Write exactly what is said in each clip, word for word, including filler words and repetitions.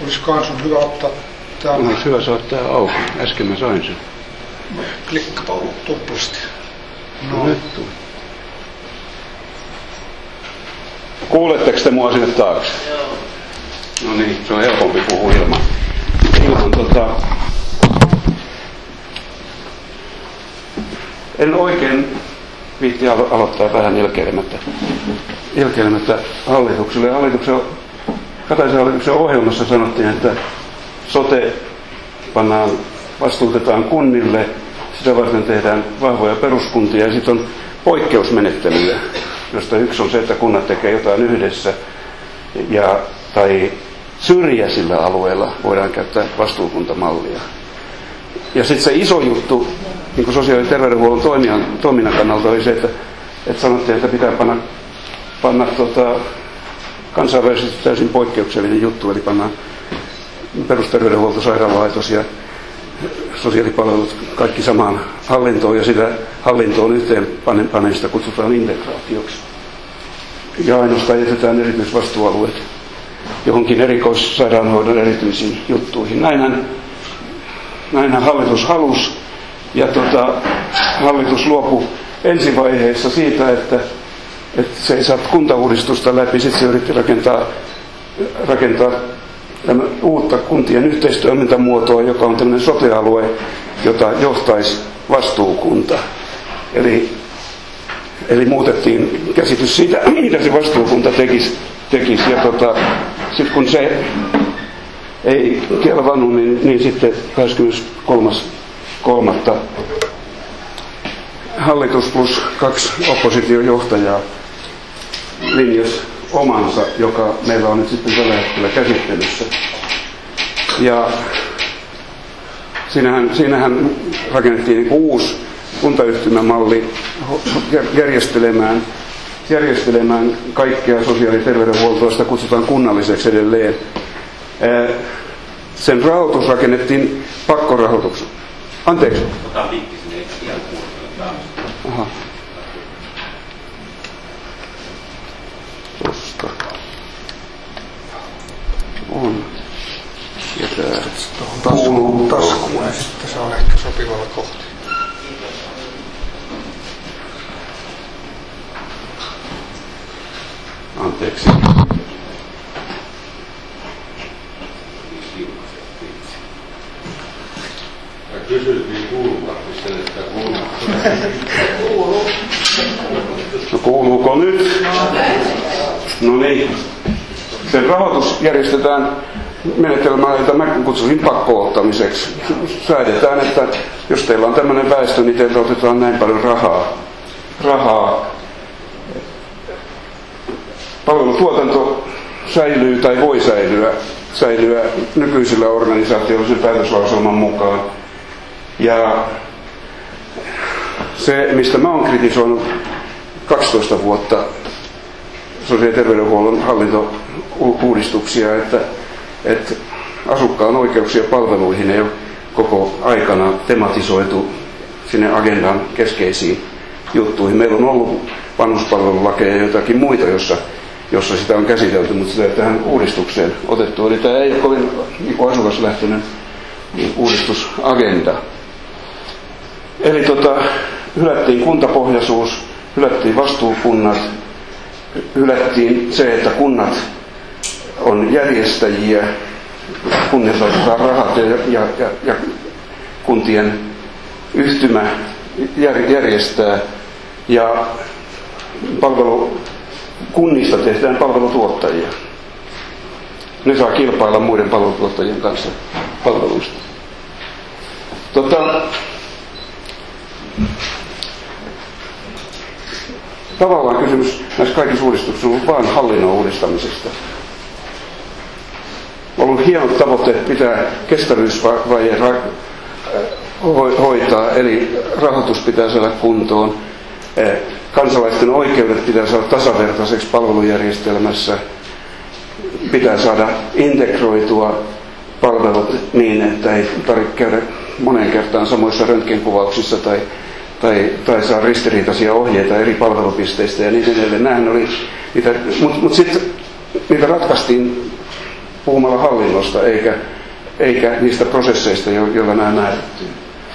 Olisi kans hyvä ottaa täällä. Olisi hyvä saada tää auki. Äsken mä sain sen. Klikkapa tuplasti. No, no nyt tuli. Kuuletteko te mua sinne taakse? Joo. No niin, se on helpompi puhua ilman. Ilman tota... En oikein viitti alo- aloittaa vähän ilkeilemättä, ilkeilemättä hallitukselle. Hallituksen, Kataisen hallituksen ohjelmassa sanottiin, että sote pannaan, vastuutetaan kunnille, sitä varten tehdään vahvoja peruskuntia ja sitten on poikkeusmenettelyjä, josta yksi on se, että kunnat tekee jotain yhdessä ja, tai syrjäisillä alueilla voidaan käyttää vastuukuntamallia. Ja sitten se iso juttu niin kuin sosiaali- ja terveydenhuollon toiminnan, toiminnan kannalta oli se, että, että sanottiin, että pitää panna, panna tota, kansainvälisesti täysin poikkeuksellinen juttu, eli pannaan perusterveydenhuolto, sairaalaitos ja sosiaalipalvelut kaikki samaan hallintoon, ja sitä hallintoon yhteen panemista kutsutaan integraatioksi. Ja ainoastaan jätetään erityisvastuualueet johonkin erikoissairaanhoidon erityisiin juttuihin. Näinhän, näinhän hallitus halusi, ja tota, hallitus luopui ensivaiheessa siitä, että, että se ei saa kuntauudistusta läpi. Sitten se yritti rakentaa, rakentaa uutta kuntien yhteistoimintamuotoa, joka on tämmöinen sote-alue, jota johtaisi vastuukunta. Eli, eli muutettiin käsitys siitä, mitä se vastuukunta tekisi. tekisi. Ja tota, sitten kun se ei kelvannut, niin, niin sitten kahdeskymmeneskolmas kolmatta hallitus plus kaksi oppositiojohtajaa linjasi omansa, joka meillä on nyt sitten tällä hetkellä käsittelyssä. Ja siinähän, siinähän rakennettiin niin kuin uusi kuntayhtymämalli järjestelemään, järjestelemään kaikkea sosiaali- ja terveydenhuoltoa, sitä kutsutaan kunnalliseksi edelleen. Sen rahoitus rakennettiin pakkorahoituksen. Anteeksi. Ota liikki sinne, eikä ihan kuunnella. Aha. Tosta. On. Ja tää. Tuohon taskuun ja sitten se on ehkä sopivalla kohti. Anteeksi. Kysyttiin kuuluuko sen, että kuuluu. No kuuluuko nyt? No niin. Sen rahoitus järjestetään menetelmää, jota mä kutsusin pakko-ottamiseksi. Säädetään, että jos teillä on tämmöinen väestö, niin teiltä otetaan näin paljon rahaa. rahaa. Palvelutuotanto säilyy tai voi säilyä, säilyä nykyisillä organisaatioilla sen päätöslauselman mukaan. Ja se, mistä mä oon kritisoinut kaksitoista vuotta sosiaali- ja terveydenhuollon hallintouudistuksia, että, että asukkaan oikeuksia palveluihin ei ole koko aikana tematisoitu sinne agendan keskeisiin juttuihin. Meillä on ollut vanhuspalvelulakeja ja jotakin muita, jossa, jossa sitä on käsitelty, mutta sitä ei tähän uudistukseen otettu. Eli tämä ei ole kovin niin asukaslähtöinen uudistusagenda. Eli tota, hylättiin kuntapohjaisuus, hylättiin vastuukunnat, hylättiin se, että kunnat on järjestäjiä, kunnilta otetaan rahat ja, ja, ja, ja kuntien yhtymä järjestää ja palvelu, kunnista tehdään palvelutuottajia. Ne saa kilpailla muiden palvelutuottajien kanssa palveluista. Tota, tavallaan kysymys näissä kaikissa uudistuksissa on vain hallinnon uudistamisesta. On ollut hienot tavoitteet pitää kestävyysvaje hoitaa, eli rahoitus pitää saada kuntoon, kansalaisten oikeudet pitää saada tasavertaiseksi palvelujärjestelmässä, pitää saada integroitua palvelut niin, että ei tarvitse käydä moneen kertaan samoissa röntgenkuvauksissa tai, tai, tai saa ristiriitaisia ohjeita eri palvelupisteistä ja niin edelleen. Nämähän oli niitä, mutta mut sitten niitä ratkaistiin puhumalla hallinnosta eikä, eikä niistä prosesseista, joilla nämä määrittyy.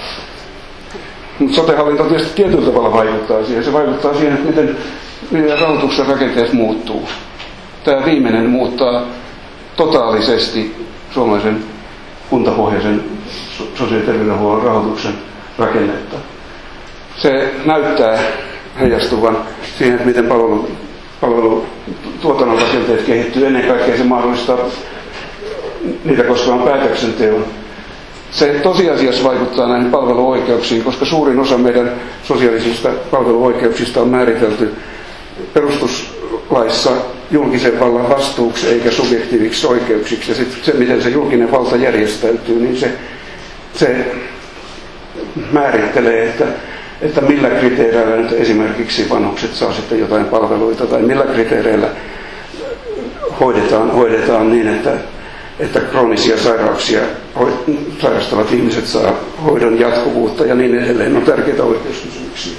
Mutta sote-hallinto tietysti tietyllä tavalla vaikuttaa siihen. Se vaikuttaa siihen, että miten, miten rahoituksen rakenteet muuttuu. Tämä viimeinen muuttaa totaalisesti suomalaisen kuntapohjaisen sosiaali- ja terveydenhuollon rahoituksen rakennetta. Se näyttää heijastuvan siihen, että miten palvelu, palvelutuotannon rakenteet kehittyy. Ennen kaikkea se mahdollistaa niitä koskevan päätöksenteon. Se tosiasiassa vaikuttaa näihin palveluoikeuksiin, koska suurin osa meidän sosiaalisista palveluoikeuksista on määritelty perustuslaissa julkisen vallan vastuuksi eikä subjektiiviksi oikeuksiksi. Ja sitten se, miten se julkinen valta järjestäytyy, niin se, se määrittelee, että, että millä kriteereillä nyt esimerkiksi vanhukset saa sitten jotain palveluita tai millä kriteereillä hoidetaan, hoidetaan niin, että että kroonisia sairauksia sairastavat ihmiset saa hoidon jatkuvuutta ja niin edelleen on tärkeitä oikeuskysymyksiä.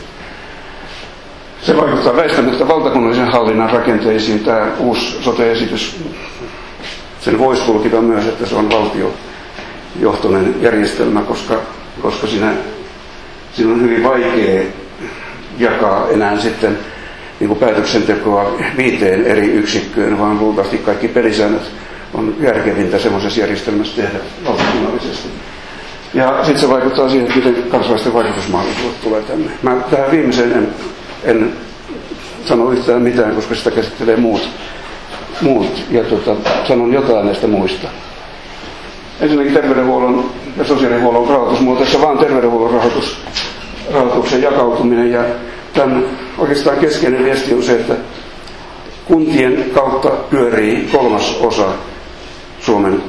Se vaikuttaa väistämättä valtakunnallisen hallinnan rakenteisiin. Tämä uusi sote-esitys, sen voisi tulkita myös, että se on valtiojohtoinen järjestelmä, koska, koska siinä, siinä on hyvin vaikea jakaa enää sitten niin kuin päätöksentekoa viiteen eri yksikköön, vaan luultavasti kaikki pelisäännöt on järkevintä semmoisessa järjestelmässä tehdä valtakunnallisesti. Ja sitten se vaikuttaa siihen, että miten kansalaisten vaikutusmahdollisuudet tulee tänne. Mä tähän viimeiseen en, en sano yhtään mitään, koska sitä käsittelee muut. muut ja tota, sanon jotain näistä muista. Ensinnäkin terveydenhuollon ja sosiaalihuollon rahoitusmuotoissa vaan terveydenhuollon rahoitus, rahoituksen jakautuminen. Ja tämän oikeastaan keskeinen viesti on se, että kuntien kautta pyörii kolmas osa Suomen,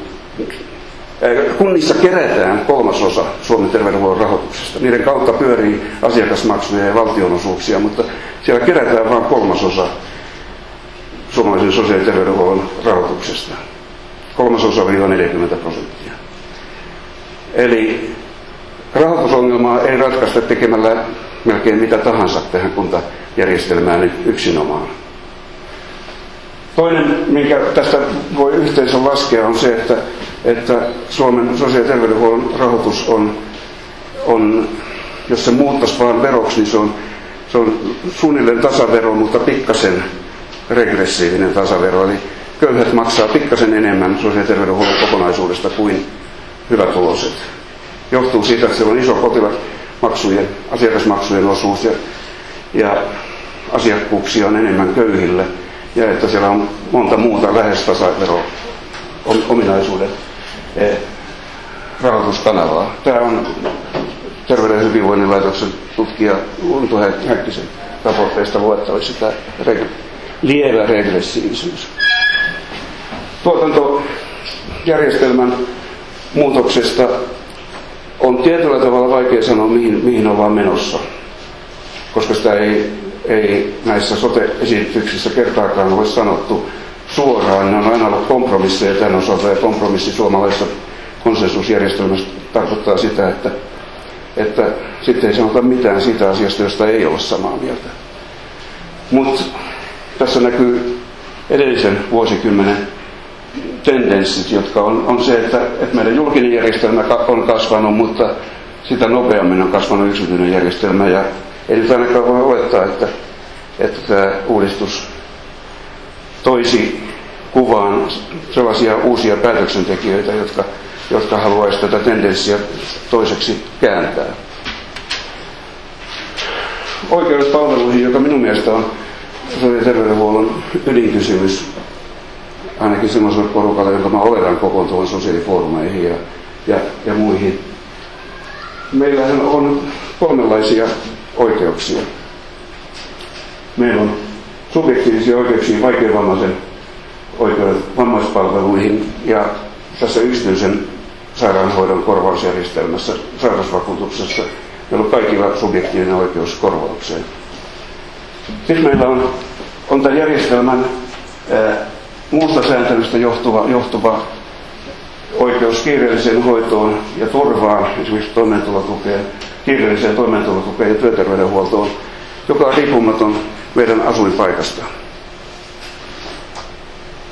äh, kunnissa kerätään kolmas osa Suomen terveydenhuollon rahoituksesta. Niiden kautta pyörii asiakasmaksuja ja valtionosuuksia, mutta siellä kerätään vain kolmas osa suomalaisen sosiaali- ja terveydenhuollon rahoituksesta. Kolmas osa viiva neljäkymmentä prosenttia. Eli rahoitusongelmaa ei ratkaista tekemällä melkein mitä tahansa tähän kuntajärjestelmään yksinomaan. Toinen, minkä tästä voi yhteisön laskea, on se, että, että Suomen sosiaali- ja terveydenhuollon rahoitus on, on, jos se muuttaisi vaan veroksi, niin se on, se on suunnilleen tasavero, mutta pikkasen regressiivinen tasavero. Eli köyhät maksaa pikkasen enemmän sosiaali- ja terveydenhuollon kokonaisuudesta kuin hyvätuloiset. Johtuu siitä, että siellä on iso potilasmaksujen, asiakasmaksujen osuus ja, ja asiakkuuksia on enemmän köyhille. Ja että siellä on monta muuta lähes tasavero-ominaisuuden rahoituskanavaa. Tämä on Terveyden ja hyvinvoinnin laitoksen tutkija Unto Häkkisen raporteista luettavissa tämä reg- lievä regressiivisyys. Tuotantojärjestelmän muutoksesta on tietyllä tavalla vaikea sanoa, mihin, mihin ollaan menossa, koska sitä ei ei näissä sote-esityksissä kertaakaan ole sanottu suoraan. Ne on aina ollut kompromisseja tämän osalta, ja kompromissi suomalaisessa konsensusjärjestelmässä tarkoittaa sitä, että, että sitten ei sanota mitään siitä asiasta, josta ei ole samaa mieltä. Mutta tässä näkyy edellisen vuosikymmenen tendenssit, jotka on, on se, että, että meidän julkinen järjestelmä on kasvanut, mutta sitä nopeammin on kasvanut yksityinen järjestelmä, ja ei nyt ainakaan voi olettaa, että, että tämä uudistus toisi kuvaan sellaisia uusia päätöksentekijöitä, jotka, jotka haluaisivat tätä tendenssiä toiseksi kääntää. Oikeus palveluihin, joka minun mielestä on sosiaali- ja terveydenhuollon ydinkysymys, ainakin semmoiselle porukalle, jonka mä oletan kokoontuvan sosiaalifoorumeihin ja, ja, ja muihin. Meillähän on kolmenlaisia oikeuksia. Meillä on subjektiivisia oikeuksia vaikeavammaisen oikeudet vammaispalveluihin ja tässä yksityisen sairaanhoidon korvausjärjestelmässä, sairausvakuutuksessa, meillä on kaikilla subjektiivinen oikeus korvaukseen. Sitten meillä on, on tämän järjestelmän ää, muusta sääntelystä johtuva, johtuva oikeus kiireelliseen hoitoon ja turvaan, esimerkiksi toimeentulotukeen, kiireelliseen toimeentulotukeen ja työterveydenhuoltoon, joka on riippumaton meidän asuinpaikasta.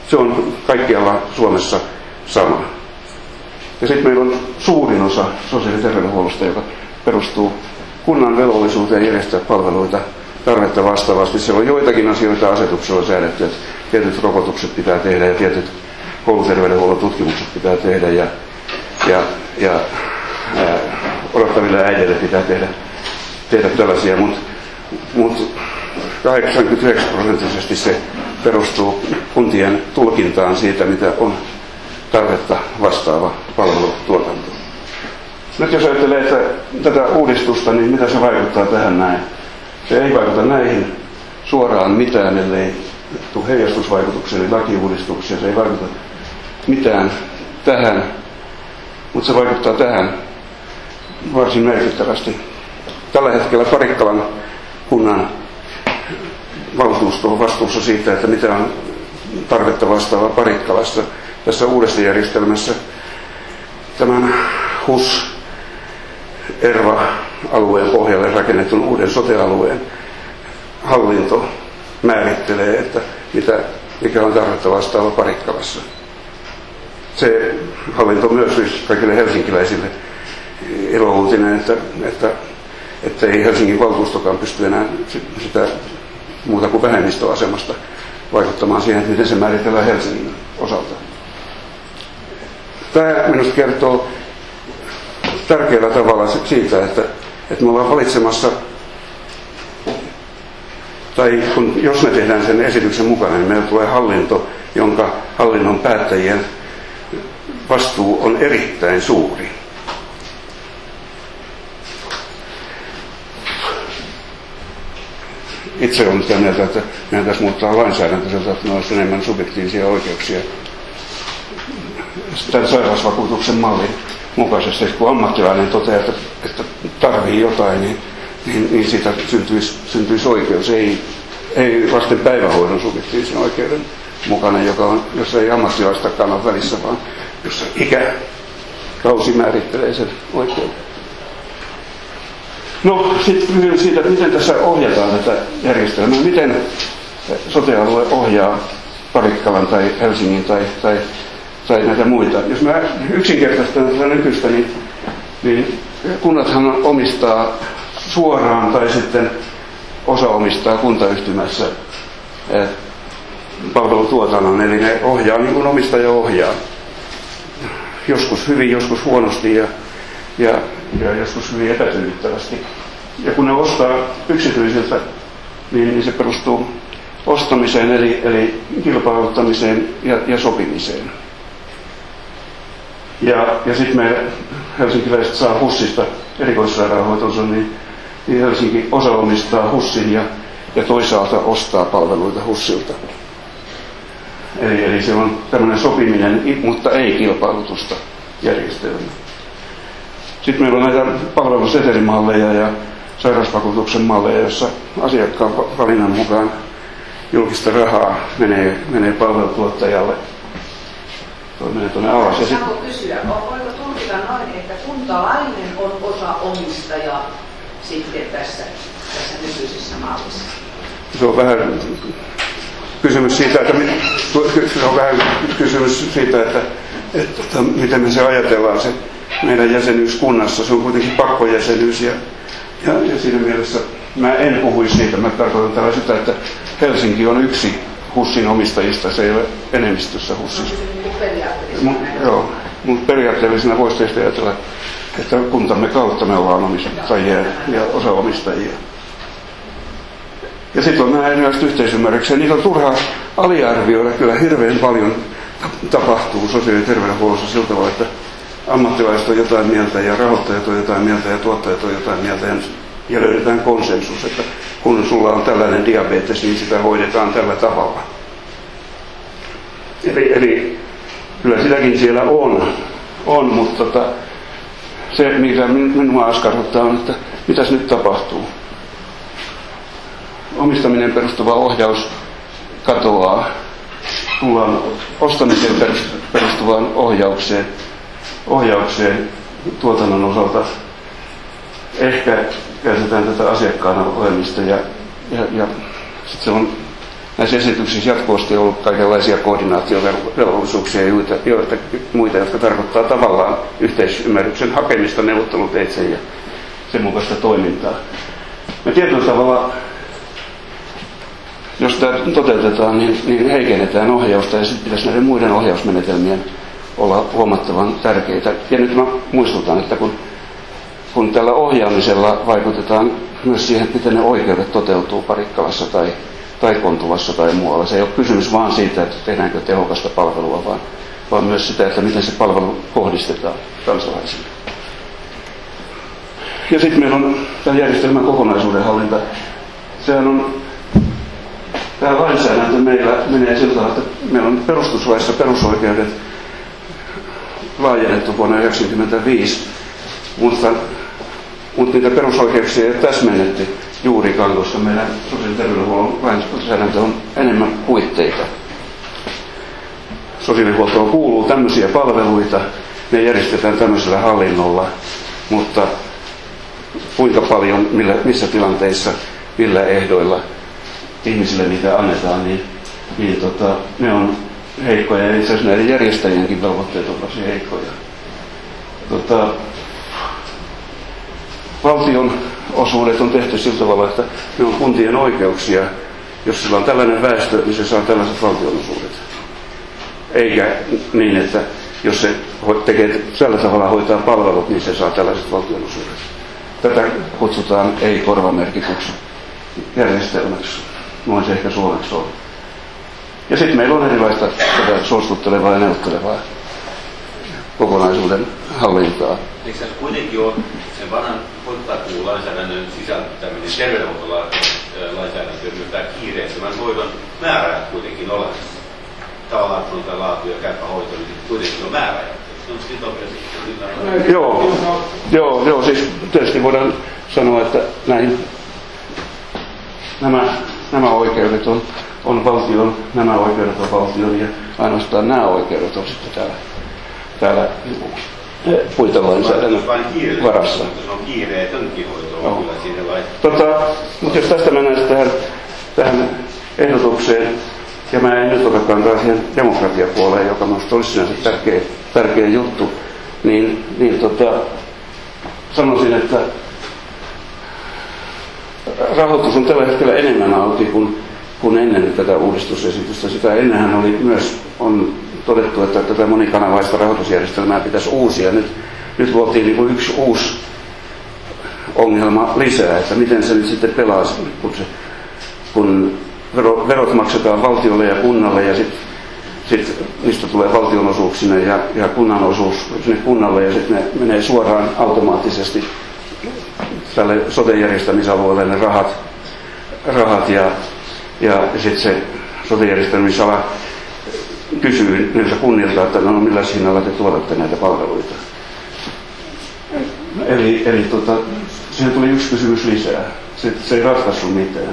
Se on kaikkialla Suomessa sama. Ja sitten meillä on suurin osa sosiaali- ja terveydenhuollosta, joka perustuu kunnan velvollisuuteen järjestää palveluita tarvetta vastaavasti. Siellä on joitakin asioita asetuksella säädetty, että tietyt rokotukset pitää tehdä ja tietyt kouluterveydenhuollon tutkimukset pitää tehdä ja, ja, ja ää, odottaville äideille pitää tehdä, tehdä tällaisia, mutta mut kahdeksankymmentäyhdeksän prosenttisesti se perustuu kuntien tulkintaan siitä, mitä on tarvetta vastaava palvelutuotanto. Nyt jos ajattelee että tätä uudistusta, niin mitä se vaikuttaa tähän näin? Se ei vaikuta näihin suoraan mitään, ellei tule heijastusvaikutuksia, eli lakiuudistuksia. Se ei vaikuta mitään tähän, mutta se vaikuttaa tähän varsin merkittävästi. Tällä hetkellä Parikkalan kunnan valtuusto on vastuussa siitä, että mitä on tarvetta vastaava Parikkalassa. Tässä uudessa järjestelmässä tämän H U S-ERVA-alueen pohjalle rakennetun uuden sote-alueen hallinto määrittelee, että mitä, mikä on tarvetta vastaava Parikkalassa. Se hallinto myös siis kaikille helsinkiläisille ilouutinen, että, että, että ei Helsingin valtuustokaan pysty enää sitä muuta kuin vähemmistöasemasta vaikuttamaan siihen, että miten se määritellään Helsingin osalta. Tämä minusta kertoo tärkeällä tavalla siitä, että, että me ollaan valitsemassa, tai kun, jos me tehdään sen esityksen mukana, niin meillä tulee hallinto, jonka hallinnon päättäjien vastuu on erittäin suuri. Itse olen sitä mieltä, että meidän tässä muuttaa lainsäädäntö sieltä, että ne olisi enemmän subjektiivisia oikeuksia tämän sairausvakuutuksen mallin mukaisesti. Kun ammattilainen toteaa, että, että tarvii jotain, niin, niin, niin siitä syntyisi, syntyisi oikeus. Ei, ei lasten päivähoidon subjektiivisen oikeuden mukana, joka on, jos ei ammattilaistakaan ole välissä, vaan jossa ikäkausi määrittelee sen oikeuden. No, sitten kysyn siitä, että miten tässä ohjataan tätä järjestelmää. Miten sote-alue ohjaa Parikkalan tai Helsingin tai, tai, tai näitä muita. Jos mä yksinkertaistan tätä nykyistä, niin, niin kunnathan omistaa suoraan tai sitten osa omistaa kuntayhtymässä eh, palvelutuotannon, eli ne ohjaa niin kuin omistaja ohjaa. Joskus hyvin, joskus huonosti ja, ja, ja joskus hyvin epätyydyttävästi. Ja kun ne ostaa yksityisiltä, niin, niin se perustuu ostamiseen, eli, eli kilpailuttamiseen ja, ja sopimiseen. Ja, ja sitten me helsinkiläiset saa HUSista erikoissairaanhoitonsa, niin, niin Helsinki osa omistaa HUSin ja, ja toisaalta ostaa palveluita HUSilta. Eli, eli se on tämmöinen sopiminen, mutta ei kilpailutusta järjestelmä. Sitten meillä on näitä palvelusetelimalleja ja sairausvakuutuksen malleja, jossa asiakkaan valinnan mukaan julkista rahaa menee, menee palvelutuottajalle. Toi menee tuonne alas. Ja saanko kysyä, voiko tulkita noin, että kuntalainen on osa omistaja sitten tässä, tässä nykyisessä mallissa? Se on vähän kysymys siitä, että, se on vähän kysymys siitä, että, että, että miten me se ajatellaan se meidän jäsenyys kunnassa. Se on kuitenkin pakkojäsenyys ja, ja, ja siinä mielessä mä en puhuisi siitä. Mä tarkoitan tällä sitä, että Helsinki on yksi HUSin omistajista, se ei ole enemmistössä HUSissa. Joo, mutta periaatteellisena voisi teistä ajatella, että kuntamme kautta me ollaan omistajia ja osaomistajia. Ja sitten on nämä erilaiset yhteisymmärryksiä. Niitä on turhaa aliarvioida. Kyllä hirveän paljon tapahtuu sosiaali- ja terveydenhuollossa sillä tavalla, että ammattilaiset on jotain mieltä ja rahoittajat on jotain mieltä ja tuottajat on jotain mieltä ja löydetään konsensus, että kun sulla on tällainen diabetes, niin sitä hoidetaan tällä tavalla. Eli, eli kyllä sitäkin siellä on, on mutta tota, se, mikä minua askarruttaa, on, että mitäs nyt tapahtuu. Omistaminen perustuva ohjaus katoaa. Tullaan ostamiseen perustuvaan ohjaukseen, ohjaukseen tuotannon osalta. Ehkä käytetään tätä asiakkaana olemista ja, ja, ja sitten se on näissä esityksissä jatkuvasti on ollut kaikenlaisia koordinaatiovelvollisuuksia ja joita, joita, muita, jotka tarkoittaa tavallaan yhteisymmärryksen hakemista neuvotteluteitse ja sen mukaista toimintaa. Me tietyllä tavalla, jos tämä toteutetaan, niin, niin heikennetään ohjausta ja sitten pitäisi näiden muiden ohjausmenetelmien olla huomattavan tärkeitä. Ja nyt mä muistutan, että kun, kun tällä ohjaamisella vaikutetaan myös siihen, miten ne oikeudet toteutuu Parikkalassa tai, tai Kontulassa tai muualla. Se ei ole kysymys vaan siitä, että tehdäänkö tehokasta palvelua, vaan, vaan myös sitä, että miten se palvelu kohdistetaan kansalaisille. Ja sitten meillä on tämä järjestelmän kokonaisuuden hallinta. Sehän on, tämä lainsäädäntö meillä menee sillä tavalla, että meillä on perustuslaissa perusoikeudet laajennettu vuonna yhdeksänkymmentäviisi, mutta, mutta niitä perusoikeuksia ei ole täsmennetty juurikaan, koska meidän sosiaali- ja terveydenhuollon lainsäädäntö on enemmän puitteita. Sosiaalihuoltoon kuuluu tämmöisiä palveluita, ne järjestetään tämmöisellä hallinnolla, mutta kuinka paljon, millä, missä tilanteissa, millä ehdoilla ihmisille niitä annetaan, niin, niin tota, ne on heikkoja ja itse asiassa näiden järjestäjienkin velvoitteet on varsin heikkoja. Tota, valtion osuudet on tehty sillä tavalla, että ne on kuntien oikeuksia. Jos sillä on tällainen väestö, niin se saa tällaiset valtionosuudet. Eikä niin, että jos se tekee tällä tavalla hoitaa palvelut, niin se saa tällaiset valtionosuudet. Tätä kutsutaan ei-korvamerkityksi järjestelmäksi. Noin se ehkä suomeksi on. Ja sitten meillä on erilaista tätä suostuttelevaa ja neuvottelevaa kokonaisuuden hallintaa. Eikö se kuitenkin ole sen vanhan hoitotakuulainsäädännön sisältäminen terveydenhuoltolainsäädäntöön myös tämä kiireettömän hoidon määrä kuitenkin olemassa? Tavallaan kun on tämä laatu ja käypä hoito, niin kuitenkin on määrä. Joo, joo, joo, siis tietysti voidaan sanoa, että näihin, nämä, nämä oikeudet on, on valtion, nämä oikeudet on valtion ja ainoastaan nämä oikeudet on sitten täällä, täällä puitelainsäädännön varassa. Se on kiireetönkin hoito on kyllä siinä laittaa. Tota, mutta jos tästä mennään tähän, tähän ehdotukseen, ja mä en nyt ota kantaa siihen demokratiapuoleen, joka minusta olisi sinänsä tärkeä, tärkeä juttu, niin, niin tota, sanoisin, että rahoitus on tällä hetkellä enemmän auki kuin, kuin ennen tätä uudistusesitystä. Sitä ennenhän oli myös on todettu, että tätä monikanavaista rahoitusjärjestelmää pitäisi uusia. Nyt, nyt luotiin niin kuin yksi uusi ongelma lisää, että miten se nyt sitten pelaa, kun, se, kun verot maksetaan valtiolle ja kunnalle ja sitten sit niistä tulee valtionosuuksina ja, ja kunnan osuus sinne kunnalle ja sitten ne menee suoraan automaattisesti tälle sote-järjestämisalueelle ne rahat, rahat ja, ja sitten se sote-järjestämisala kysyy niiltä kunnilta, että no millä hinnalla te tuotatte näitä palveluita. Eli, eli tota, siihen tuli yksi kysymys lisää. Se, se ei ratkaissut mitään.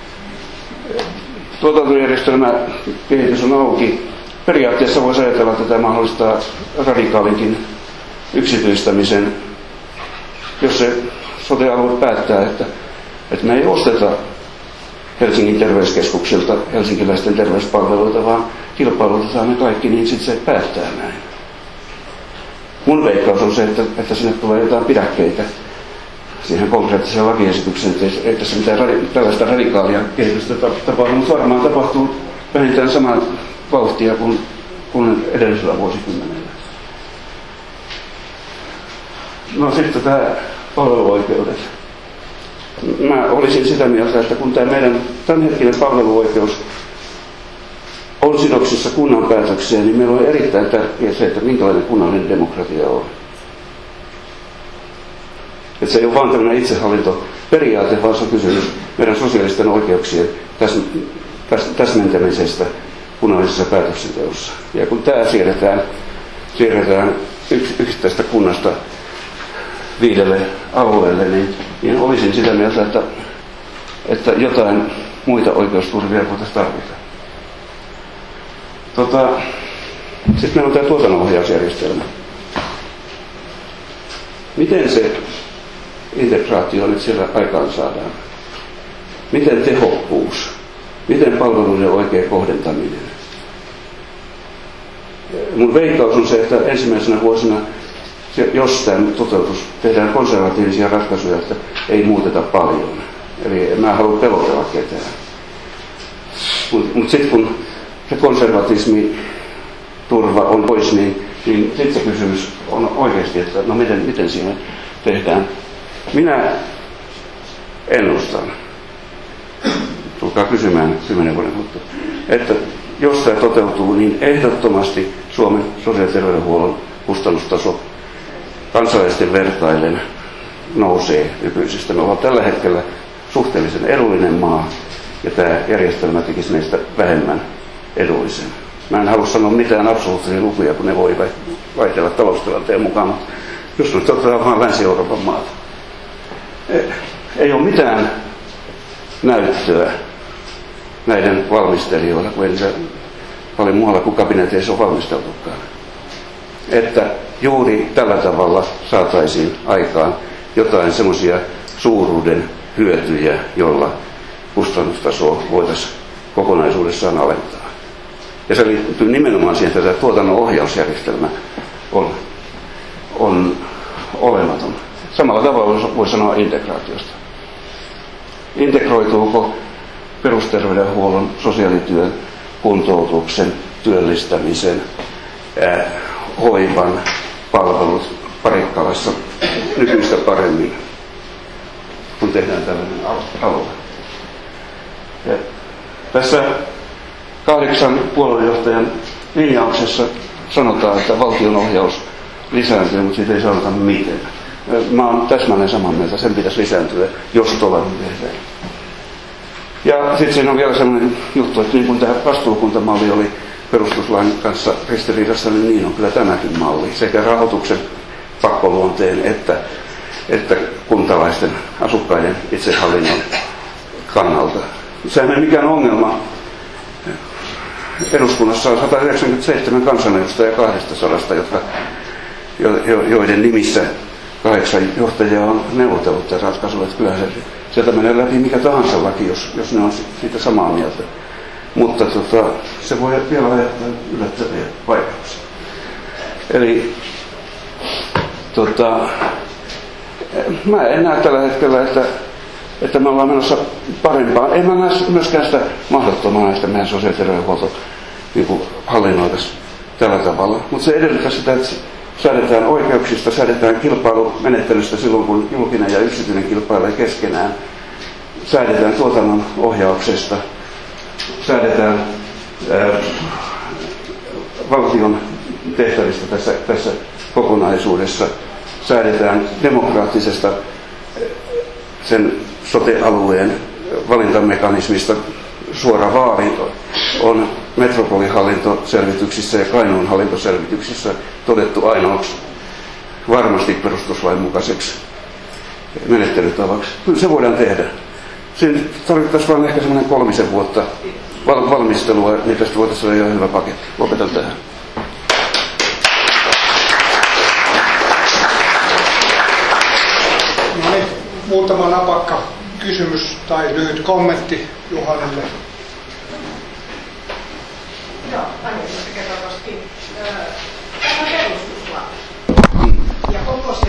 Tuotantojärjestelmä kehitys on auki. Periaatteessa voisi ajatella, että tämä mahdollistaa radikaalinkin yksityistämisen, jos se sote-alue päättää, että, että me ei osteta Helsingin terveyskeskuksilta helsinkiläisten terveyspalveluita, vaan kilpailutetaan ne kaikki, niin sitten se päättää näin. Mun veikkaus on se, että, että sinne tulee jotain pidäkkeitä siihen konkreettiseen lakiesitykseen, että ei tässä mitään radi- tällaista radikaalia kehitystä tapahtuu, mutta varmaan tapahtuu vähintään samaa vauhtia kuin, kuin edellisellä vuosikymmenellä. No sitten tämä palveluoikeudet. Mä olisin sitä mieltä, että kun tämä meidän tämänhetkinen palveluoikeus on sidoksissa kunnan päätökseen, niin meillä on erittäin tärkeää se, että minkälainen kunnallinen demokratia on. Että se ei ole vain tämmöinen itsehallintoperiaate, vaan se on kysymys meidän sosiaalisten oikeuksien täs, täs, täsmentämisestä kunnallisessa päätöksenteossa. Ja kun tämä siirretään, siirretään yks, yksittäistä kunnasta viidelle alueelle, niin, niin olisin sitä mieltä, että, että jotain muita oikeusturvia voitaisiin tarvita. Tota, sitten meillä on tämä tuotannonohjausjärjestelmä. Miten se integraatio nyt siellä aikaan saadaan? Miten tehokkuus? Miten palveluiden oikea kohdentaminen? Mun veikkaus on se, että ensimmäisenä vuosina, jos tämä toteutus, tehdään konservatiivisia ratkaisuja, että ei muuteta paljon. Eli en mä halua pelotella ketään. Mutta mut sitten kun se konservatismi turva on pois, niin, niin sitten se kysymys on oikeasti, että no miten, miten siinä tehdään. Minä ennustan, tulkaa kysymään kymmenen vuoden kuluttua, että jos tämä toteutuu, niin ehdottomasti Suomen sosiaali- ja terveydenhuollon kustannustaso kansalaisten vertaillen nousee nykyisistä. Me ollaan tällä hetkellä suhteellisen edullinen maa, ja tämä järjestelmä tekisi meistä vähemmän edullisen. Mä en halua sanoa mitään absoluuttisia lukuja, kun ne voi vaihdella taloustilanteen mukaan, mutta jos nyt otetaan vaan Länsi-Euroopan maata. Ei ole mitään näyttöä näiden valmistelijoilla, kun ei niitä paljon muualla kuin kabineteissa on valmisteltukaan. Että juuri tällä tavalla saataisiin aikaan jotain semmoisia suuruuden hyötyjä, joilla kustannustasoa voitaisiin kokonaisuudessaan alentaa. Ja se liittyy nimenomaan siihen, että tämä tuotannon ohjausjärjestelmä on, on olematon. Samalla tavalla voi sanoa integraatiosta. Integroituuko perusterveydenhuollon, sosiaalityön, kuntoutuksen, työllistämisen, ää, hoivan palvelut Parikkalassa nykyistä paremmin, kun tehdään tällainen alue. Ja tässä kahdeksan puoluejohtajan linjauksessa sanotaan, että valtion ohjaus lisääntyy, mutta siitä ei sanota miten. Mä oon täsmälleen samaa mieltä, sen pitäisi lisääntyä, jos tuolla tehdään. Ja sitten siinä on vielä sellainen juttu, että niin kuin tämä vastuukuntamalli oli perustuslain kanssa ristiriidassa, niin niin on kyllä tämäkin malli, sekä rahoituksen pakkoluonteen että, että kuntalaisten asukkaiden itsehallinnon kannalta. Sehän ei mikään ongelma. Eduskunnassa on sata yhdeksänkymmentäseitsemän kansanedustajaa kaksisataa, jotka, jo, jo, joiden nimissä kahdeksan johtajaa on neuvotellut tämän ratkaisun, että kyllähän se, sieltä menee läpi mikä tahansa laki, jos, jos ne on siitä samaa mieltä. Mutta tota, se voi vielä aiheuttaa yllättäviä vaikeuksia. Eli tota, mä en näe tällä hetkellä, että, että me ollaan menossa parempaan. En mä näe myöskään sitä mahdottomana, että meidän sosiaali- ja terveydenhuolto niin hallinnoitaisiin tällä tavalla. Mutta se edellyttää sitä, että säädetään oikeuksista, säädetään kilpailumenettelystä silloin, kun julkinen ja yksityinen kilpailee keskenään. Säädetään tuotannon ohjauksesta, säädetään ää, valtion tehtävistä tässä, tässä kokonaisuudessa, säädetään demokraattisesta sen sote-alueen valintamekanismista. Suora vaali on metropolihallintoselvityksissä ja Kainuun hallintoselvityksissä todettu ainoaksi varmasti perustuslain mukaiseksi menettelytavaksi. Kyllä se voidaan tehdä. Siinä tarvittaisiin vain ehkä semmoinen kolmisen vuotta val- valmistelua, niin tästä voitaisiin olla jo hyvä paketti. Lopetan tähän. No niin, muutama napakka kysymys tai lyhyt kommentti Juhanille.